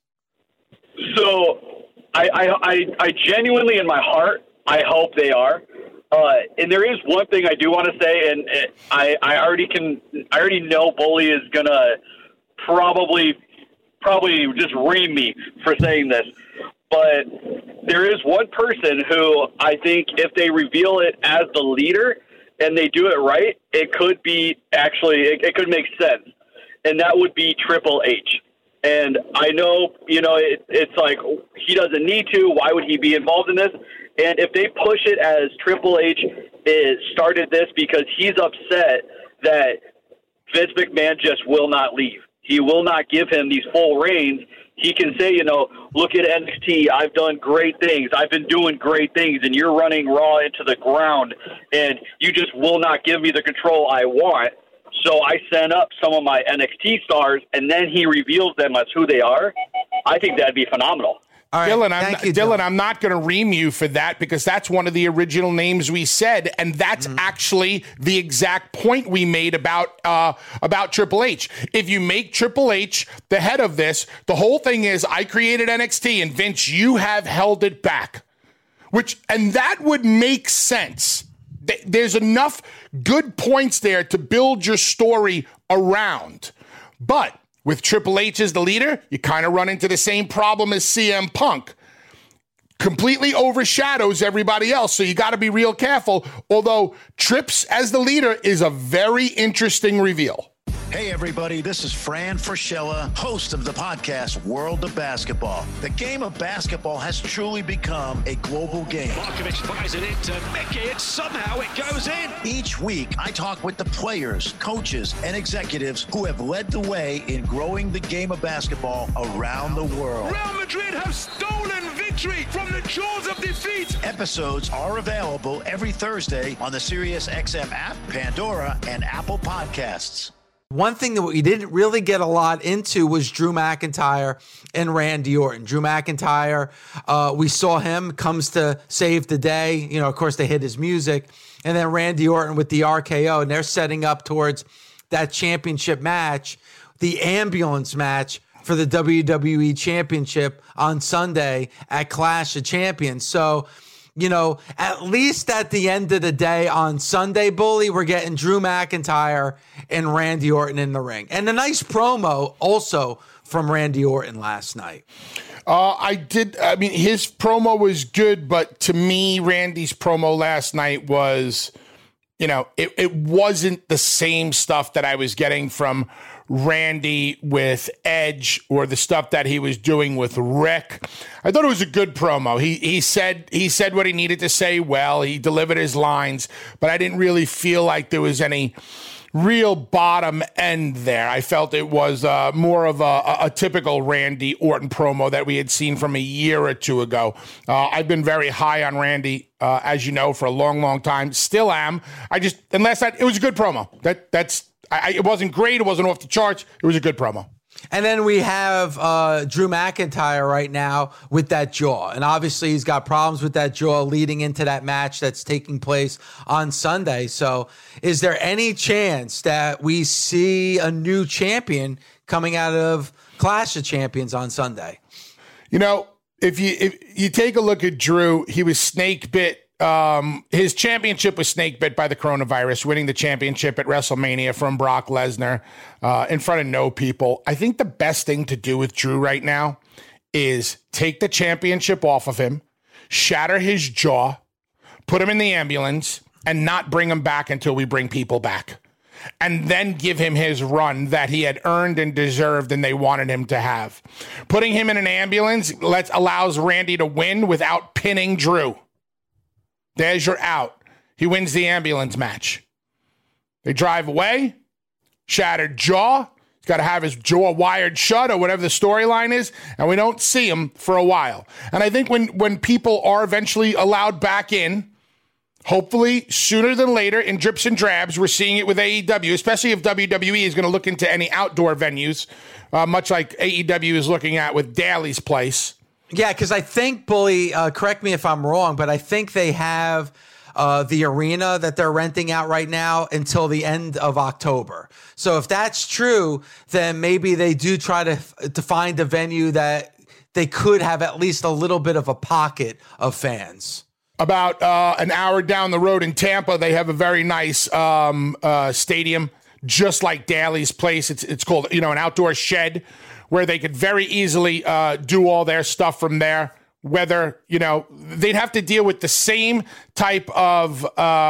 So I genuinely in my heart, I hope they are. And there is one thing I do want to say, and I already know Bully is going to probably just ream me for saying this. But there is one person who I think if they reveal it as the leader and they do it right, it could be it could make sense. And that would be Triple H. And I know, it's like he doesn't need to. Why would he be involved in this? And if they push it as Triple H started this because he's upset that Vince McMahon just will not leave. He will not give him these full reins. He can say, look at NXT. I've done great things. I've been doing great things, and you're running Raw into the ground, and you just will not give me the control I want. So I sent up some of my NXT stars, and then he reveals them as who they are. I think that'd be phenomenal. All right, Dylan, I'm not going to ream you for that because that's one of the original names we said, and that's actually the exact point we made about Triple H. If you make Triple H the head of this, the whole thing is I created NXT, and Vince, you have held it back, and that would make sense. There's enough good points there to build your story around, but with Triple H as the leader, you kind of run into the same problem as CM Punk. Completely overshadows everybody else, so you got to be real careful. Although Trips as the leader is a very interesting reveal. Hey, everybody, this is Fran Fraschilla, host of the podcast World of Basketball. The game of basketball has truly become a global game. Markovic fires it into Mickey, and somehow it goes in. Each week, I talk with the players, coaches, and executives who have led the way in growing the game of basketball around the world. Real Madrid have stolen victory. victory from the jaws of defeat. Episodes are available every Thursday on the SiriusXM app, Pandora, and Apple Podcasts. One thing that we didn't really get a lot into was Drew McIntyre and Randy Orton. Drew McIntyre, we saw him, comes to save the day. You know, of course, they hit his music. And then Randy Orton with the RKO, and they're setting up towards that championship match, the ambulance match for the WWE Championship on Sunday at Clash of Champions. So, you know, at least at the end of the day on Sunday, Bully, we're getting Drew McIntyre and Randy Orton in the ring. And a nice promo also from Randy Orton last night. I mean, his promo was good, but to me, Randy's promo last night was, you know, it wasn't the same stuff that I was getting from Randy with Edge or the stuff that he was doing with Rick. I thought it was a good promo. He said what he needed to say well. He delivered his lines, but I didn't really feel like there was any real bottom end there. I felt it was more of a typical Randy Orton promo that we had seen from a year or two ago. I've been very high on Randy, as you know, for a long, long time. Still am. It was a good promo. It wasn't great. It wasn't off the charts. It was a good promo. And then we have Drew McIntyre right now with that jaw. And obviously he's got problems with that jaw leading into that match that's taking place on Sunday. So is there any chance that we see a new champion coming out of Clash of Champions on Sunday? You know, if you take a look at Drew, he was snake bit. His championship was snake bit by the coronavirus, winning the championship at WrestleMania from Brock Lesnar in front of no people. I think the best thing to do with Drew right now is take the championship off of him, shatter his jaw, put him in the ambulance, and not bring him back until we bring people back. And then give him his run that he had earned and deserved and they wanted him to have. Putting him in an ambulance allows Randy to win without pinning Drew. There's your out. He wins the ambulance match. They drive away, shattered jaw. He's got to have his jaw wired shut or whatever the storyline is, and we don't see him for a while. And I think when people are eventually allowed back in, hopefully sooner than later in drips and drabs, we're seeing it with AEW, especially if WWE is going to look into any outdoor venues, much like AEW is looking at with Daly's Place. Yeah, because I think, Bully, correct me if I'm wrong, but I think they have the arena that they're renting out right now until the end of October. So if that's true, then maybe they do try to find a venue that they could have at least a little bit of a pocket of fans. About an hour down the road in Tampa, they have a very nice stadium, just like Daly's Place. It's called, an outdoor shed, where they could very easily do all their stuff from there. Whether, they'd have to deal with the same type of,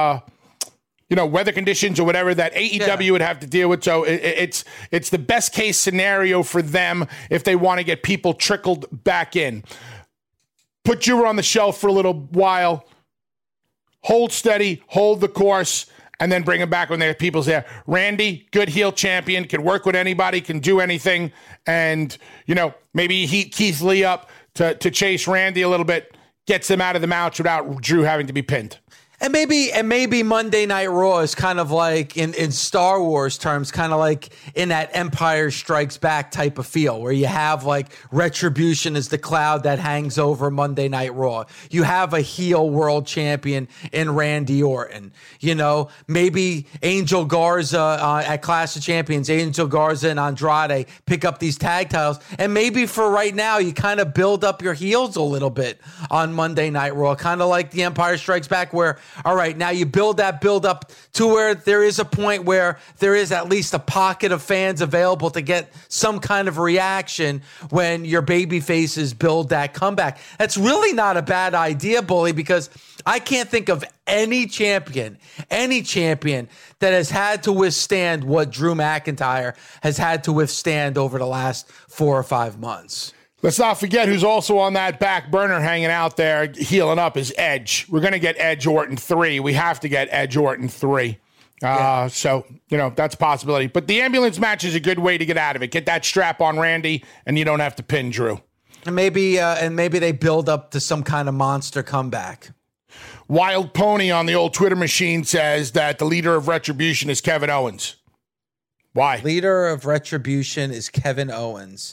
weather conditions or whatever that AEW would have to deal with. So it's the best case scenario for them if they want to get people trickled back in. Put you on the shelf for a little while, hold steady, hold the course, and then bring him back when their people's there. Randy, good heel champion, can work with anybody, can do anything. And, maybe heat Keith Lee up to chase Randy a little bit, gets him out of the match without Drew having to be pinned. And maybe Monday Night Raw is kind of like, in Star Wars terms, kind of like in that Empire Strikes Back type of feel, where you have like Retribution as the cloud that hangs over Monday Night Raw. You have a heel world champion in Randy Orton. Maybe Angel Garza at Clash of Champions, Angel Garza and Andrade pick up these tag titles. And maybe for right now, you kind of build up your heels a little bit on Monday Night Raw, kind of like the Empire Strikes Back, where all right, now you build up to where there is a point where there is at least a pocket of fans available to get some kind of reaction when your baby faces build that comeback. That's really not a bad idea, Bully, because I can't think of any champion that has had to withstand what Drew McIntyre has had to withstand over the last 4 or 5 months. Let's not forget who's also on that back burner hanging out there, healing up, is Edge. We're going to get Edge Orton 3. We have to get Edge Orton 3. So, that's a possibility. But the ambulance match is a good way to get out of it. Get that strap on Randy, and you don't have to pin Drew. And maybe they build up to some kind of monster comeback. Wild Pony on the old Twitter machine says that the leader of Retribution is Kevin Owens. Why? Leader of Retribution is Kevin Owens.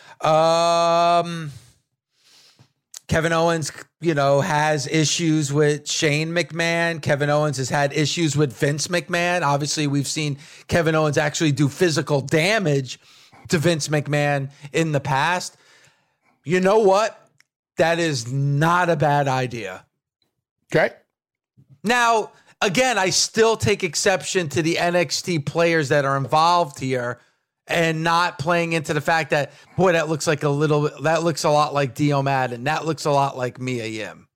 Kevin Owens, has issues with Shane McMahon. Kevin Owens has had issues with Vince McMahon. Obviously, we've seen Kevin Owens actually do physical damage to Vince McMahon in the past. You know what? That is not a bad idea. Okay. Now, again, I still take exception to the NXT players that are involved here and not playing into the fact that, boy, that looks a lot like Dio Madden. That looks a lot like Mia Yim.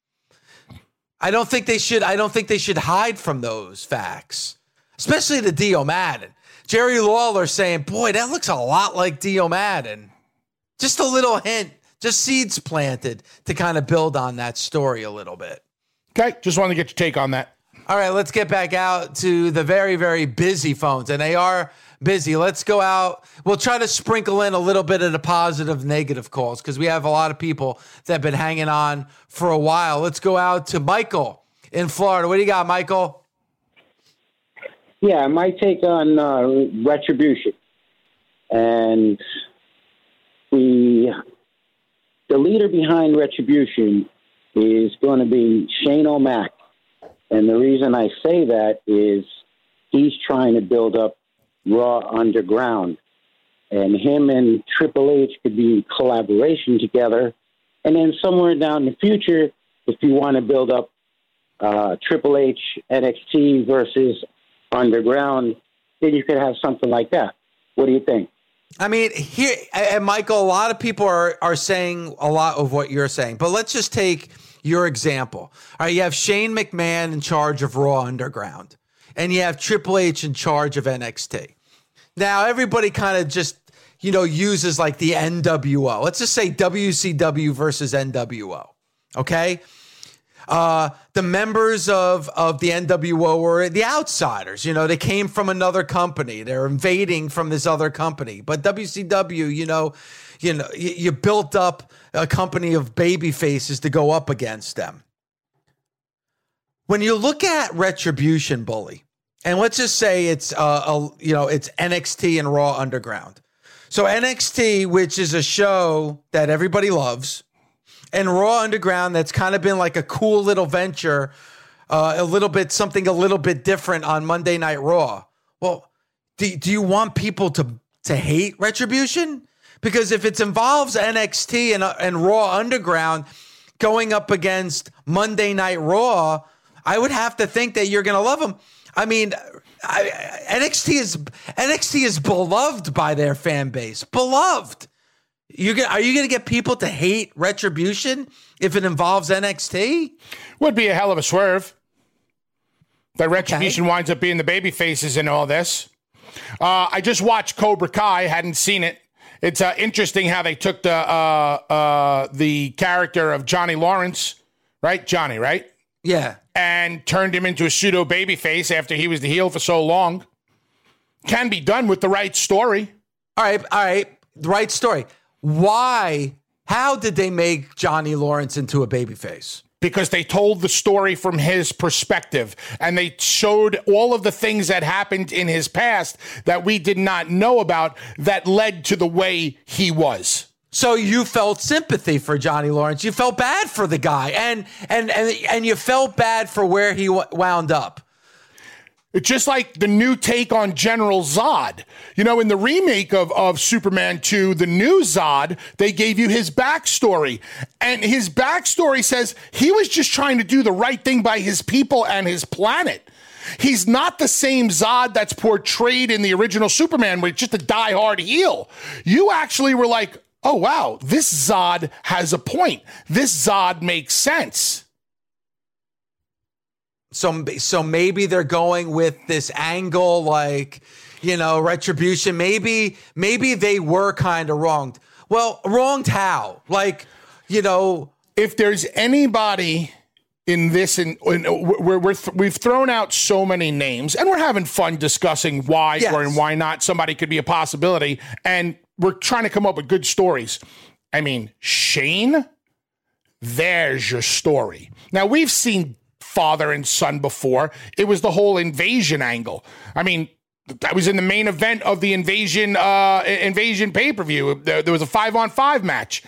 I don't think they should hide from those facts, especially the Dio Madden. Jerry Lawler saying, boy, that looks a lot like Dio Madden. Just a little hint, just seeds planted to kind of build on that story a little bit. Okay, just wanted to get your take on that. All right, let's get back out to the very, very busy phones, and they are busy. Let's go out. We'll try to sprinkle in a little bit of the positive, negative calls because we have a lot of people that have been hanging on for a while. Let's go out to Michael in Florida. What do you got, Michael? Yeah, my take on Retribution. And the leader behind Retribution is going to be Shane O'Mac. And the reason I say that is he's trying to build up Raw Underground. And him and Triple H could be in collaboration together. And then somewhere down the future, if you want to build up Triple H NXT versus Underground, then you could have something like that. What do you think? I mean, here, and Michael, a lot of people are saying a lot of what you're saying, but let's just take your example. All right, you have Shane McMahon in charge of Raw Underground, and you have Triple H in charge of NXT. Now, everybody kind of just, uses like the NWO. Let's just say WCW versus NWO, okay? The members of the NWO were the outsiders. They came from another company. They're invading from this other company. But WCW, you built up a company of baby faces to go up against them. When you look at Retribution, Bully, and let's just say it's it's NXT and Raw Underground. So NXT, which is a show that everybody loves, and Raw Underground, that's kind of been like a cool little venture, something a little bit different on Monday Night Raw. Well, do you want people to hate Retribution? Because if it involves NXT and Raw Underground going up against Monday Night Raw, I would have to think that you're going to love them. I mean, NXT is beloved by their fan base. Beloved. Are you going to get people to hate Retribution if it involves NXT? Would be a hell of a swerve. That Retribution winds up being the baby faces in all this. I just watched Cobra Kai. Hadn't seen it. It's interesting how they took the character of Johnny Lawrence, right? Johnny, right? Yeah. And turned him into a pseudo baby face after he was the heel for so long. Can be done with the right story. All right. The right story. Why? How did they make Johnny Lawrence into a babyface? Because they told the story from his perspective, and they showed all of the things that happened in his past that we did not know about that led to the way he was. So you felt sympathy for Johnny Lawrence. You felt bad for the guy, and you felt bad for where he wound up. It's just like the new take on General Zod. In the remake of Superman 2, the new Zod, they gave you his backstory. And his backstory says he was just trying to do the right thing by his people and his planet. He's not the same Zod that's portrayed in the original Superman, where it's just a diehard heel. You actually were like, oh, wow, this Zod has a point. This Zod makes sense. So maybe they're going with this angle, like, Retribution. Maybe they were kind of wronged. Well, wronged how? Like, if there's anybody in this, and we've thrown out so many names, and we're having fun discussing why or and why not somebody could be a possibility, and we're trying to come up with good stories. I mean, Shane, there's your story. Now, we've seen father and son before. It was the whole invasion angle. I mean, that was in the main event of the invasion pay-per-view. There was a 5-on-5 match.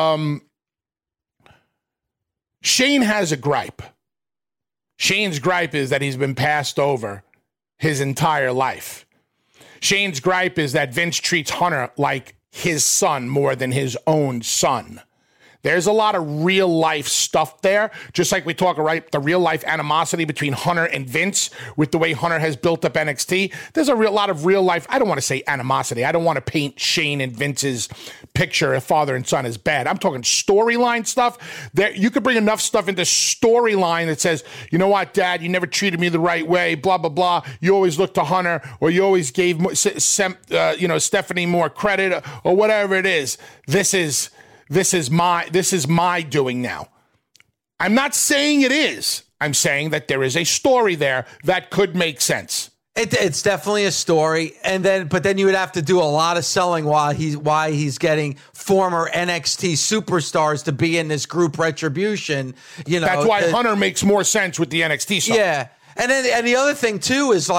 Shane has a gripe. Shane's gripe is that he's been passed over his entire life. Shane's gripe is that Vince treats Hunter like his son more than his own son. There's a lot of real life stuff there, just like we talk, right? The real life animosity between Hunter and Vince with the way Hunter has built up NXT. There's a lot of real life, I don't want to say animosity. I don't want to paint Shane and Vince's picture of father and son as bad. I'm talking storyline stuff. There, you could bring enough stuff into storyline that says, you know what, Dad, you never treated me the right way, blah, blah, blah. You always looked to Hunter, or you always gave Stephanie more credit, or whatever it is. This is my doing now. I'm not saying it is. I'm saying that there is a story there that could make sense. It's definitely a story, but then you would have to do a lot of selling why he's getting former NXT superstars to be in this group Retribution. You know, that's why Hunter makes more sense with the NXT stuff. Yeah, and the other thing too is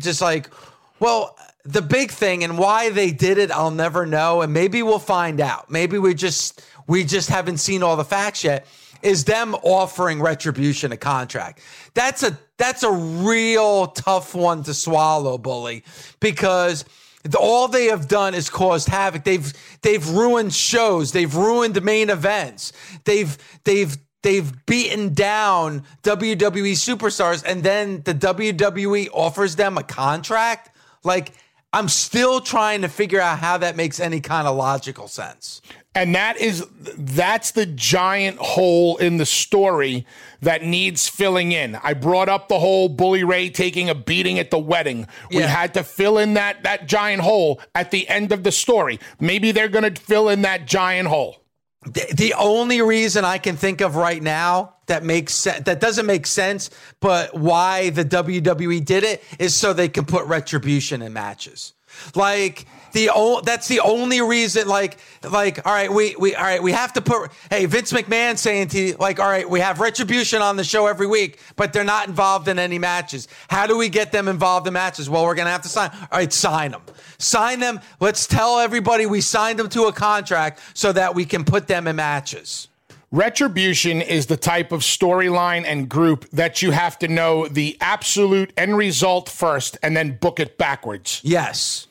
well, the big thing and why they did it, I'll never know, and maybe we'll find out. Maybe we just haven't seen all the facts yet. Is them offering Retribution a contract? That's a real tough one to swallow, Bully, because all they have done is caused havoc. They've ruined shows. They've ruined main events. They've beaten down WWE superstars, and then the WWE offers them a contract. Like, I'm still trying to figure out how that makes any kind of logical sense. And that's the giant hole in the story that needs filling in. I brought up the whole Bully Ray taking a beating at the wedding. We had to fill in that giant hole at the end of the story. Maybe they're going to fill in that giant hole. The only reason I can think of right now that doesn't make sense, but why the WWE did it is so they can put Retribution in matches. Like, that's the only reason. Like, all right, we have to put. Hey, Vince McMahon saying to you, like, all right, we have Retribution on the show every week, but they're not involved in any matches. How do we get them involved in matches? Well, we're gonna have to sign. All right, sign them. Let's tell everybody we signed them to a contract so that we can put them in matches. Retribution is the type of storyline and group that you have to know the absolute end result first and then book it backwards. Yes.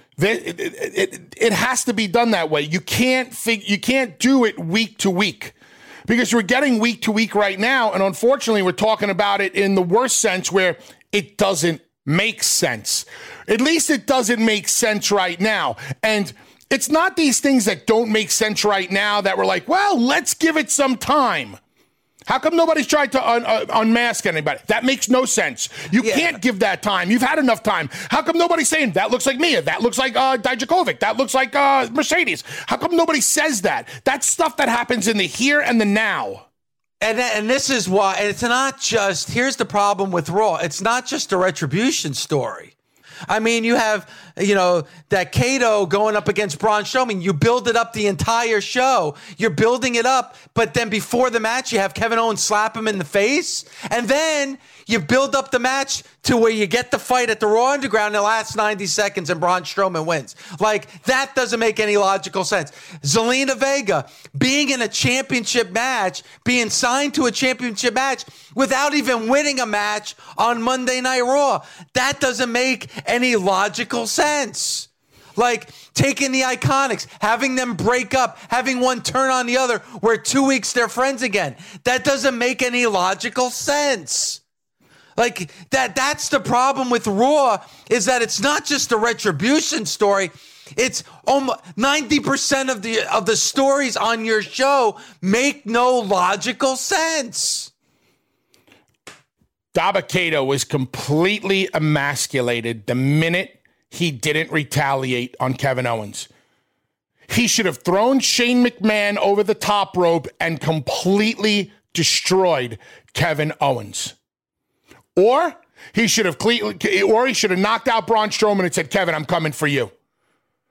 It has to be done that way. You can't do it week to week, because we're getting week to week right now, and unfortunately we're talking about it in the worst sense where it doesn't make sense. At least it doesn't make sense right now. And it's not these things that don't make sense right now that we're like, well, let's give it some time. How come nobody's tried to unmask anybody? That makes no sense. You can't give that time. You've had enough time. How come nobody's saying, that looks like Mia, that looks like Dijakovic, that looks like Mercedes? How come nobody says that? That's stuff that happens in the here and the now. And this is why, and it's not just, here's the problem with Raw. It's not just a Retribution story. I mean, you have, that Kato going up against Braun Strowman. You build it up the entire show. You're building it up, but then before the match, you have Kevin Owens slap him in the face. And then you build up the match to where you get the fight at the Raw Underground in the last 90 seconds and Braun Strowman wins. Like, that doesn't make any logical sense. Zelina Vega being in a championship match, being signed to a championship match without even winning a match on Monday Night Raw. That doesn't make any logical sense. Like, taking the Iconics, having them break up, having one turn on the other, where 2 weeks they're friends again. That doesn't make any logical sense. Like, that's the problem with Raw, is that it's not just a Retribution story. It's almost 90% of the stories on your show make no logical sense. Dabba-Kato was completely emasculated the minute he didn't retaliate on Kevin Owens. He should have thrown Shane McMahon over the top rope and completely destroyed Kevin Owens. Or he should have knocked out Braun Strowman and said, Kevin, I'm coming for you.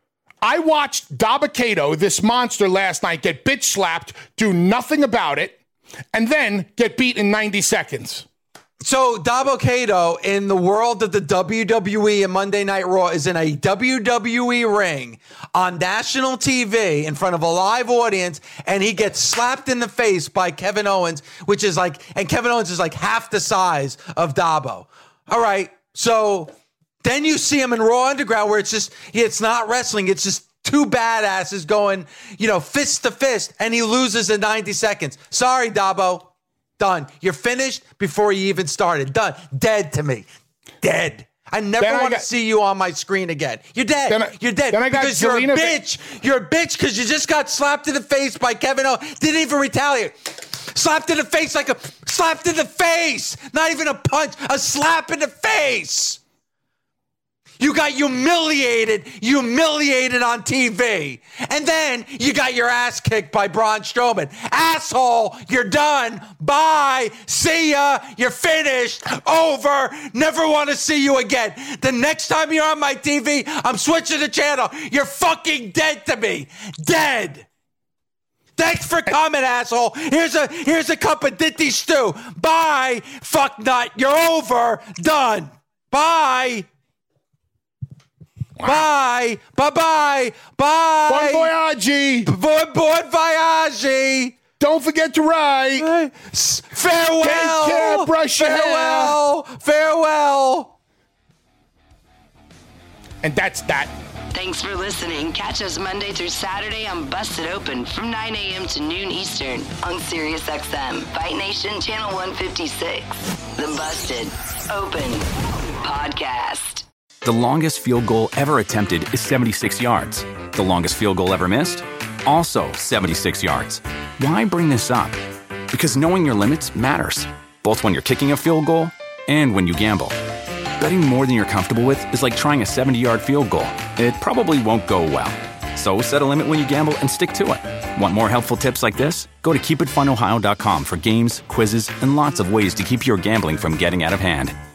I watched Dabba-Kato, this monster, last night get bitch slapped, do nothing about it, and then get beat in 90 seconds. So Dabba-Kato in the world of the WWE and Monday Night Raw is in a WWE ring on national TV in front of a live audience, and he gets slapped in the face by Kevin Owens, and Kevin Owens is like half the size of Dabo. All right, so then you see him in Raw Underground where it's not wrestling, it's just two badasses going, fist to fist, and he loses in 90 seconds. Sorry, Dabo. Done. You're finished before you even started. Done. Dead to me. Dead. I never want to see you on my screen again. You're dead. You're dead. Because you're a bitch. You're a bitch because you just got slapped in the face by Kevin Owens. Didn't even retaliate. Slapped in the face slapped in the face. Not even a punch. A slap in the face. You got humiliated on TV. And then you got your ass kicked by Braun Strowman. Asshole, you're done. Bye. See ya. You're finished. Over. Never want to see you again. The next time you're on my TV, I'm switching the channel. You're fucking dead to me. Dead. Thanks for coming, asshole. Here's a cup of ditty stew. Bye. Fuck nut. You're over. Done. Bye. Wow. Bye. Bye-bye. Bye. Bon voyage. Bon voyage. Don't forget to write. Farewell. Take care. Brush your hair. Farewell. And that's that. Thanks for listening. Catch us Monday through Saturday on Busted Open from 9 a.m. to noon Eastern on SiriusXM, Fight Nation Channel 156. The Busted Open Podcast. The longest field goal ever attempted is 76 yards. The longest field goal ever missed? Also 76 yards. Why bring this up? Because knowing your limits matters, both when you're kicking a field goal and when you gamble. Betting more than you're comfortable with is like trying a 70-yard field goal. It probably won't go well. So set a limit when you gamble and stick to it. Want more helpful tips like this? Go to keepitfunohio.com for games, quizzes, and lots of ways to keep your gambling from getting out of hand.